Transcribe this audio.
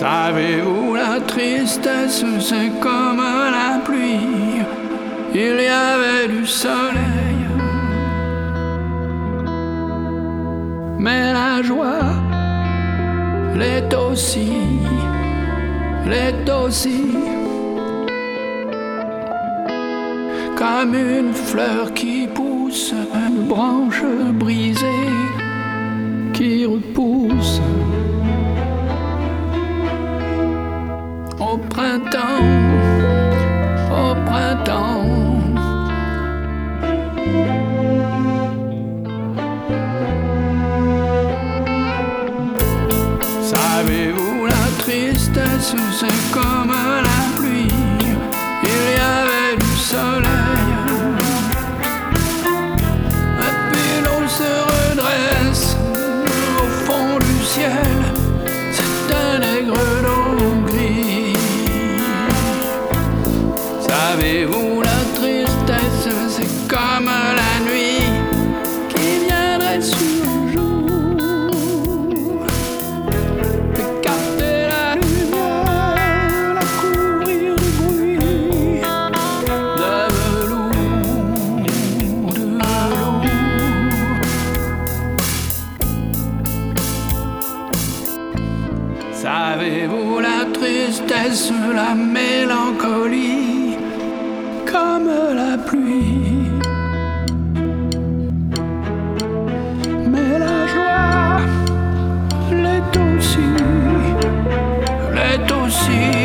Savez-vous, la tristesse, c'est comme la pluie. Il y avait du soleil, mais la joie l'est aussi, comme une fleur qui pousse, une branche brisée qui repousse. Au printemps, au printemps. Savez-vous, la tristesse, c'est comme la pluie. Il y avait du soleil, et puis l'eau se redresse au fond du ciel. C'est un aigrelot gris. Savez-vous, la tristesse, c'est comme la nuit qui viendrait sur le jour, écarter la lumière, la couvrir de bruit, de velours, de velours. Savez-vous, la tristesse, la mélancolie, comme la pluie, mais la joie l'est aussi, l'est aussi.